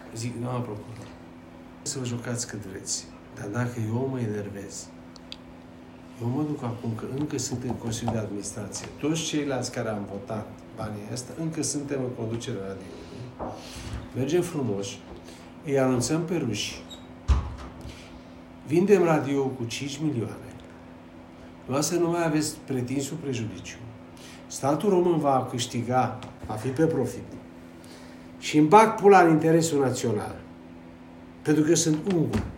Zic, doamna procuror, să vă jucați cât vreți, dar dacă eu mă enervez, eu mă duc acum, că încă sunt în Consiliul de Administrație. Toți ceilalți care am votat banii ăsta, încă suntem în conducerea radioului. Mergem frumos, îi anunțăm pe ruși, vindem radio cu 5 milioane, să nu mai aveți pretinsul prejudiciu. Statul român va câștiga, va fi pe profit. Și îmi bag pula în interesul național. Pentru că sunt ungur.